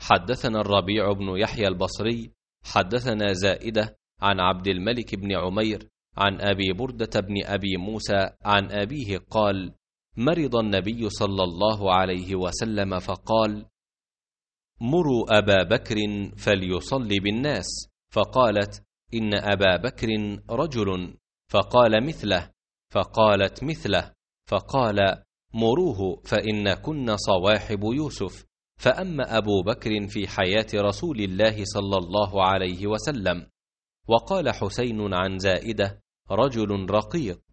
حدثنا الربيع بن يحيى البصري حدثنا زائدة عن عبد الملك بن عمير عن أبي بردة بن أبي موسى عن أبيه قال: مرض النبي صلى الله عليه وسلم فقال: مروا أبا بكر فليصلي بالناس، فقالت: إن أبا بكر رجل، فقال: مثله، فقالت: مثله، فقال: مروه فإن كن صواحب يوسف. فأما أبو بكر في حياة رسول الله صلى الله عليه وسلم. وقال حسين عن زائدة: رجل رقيق.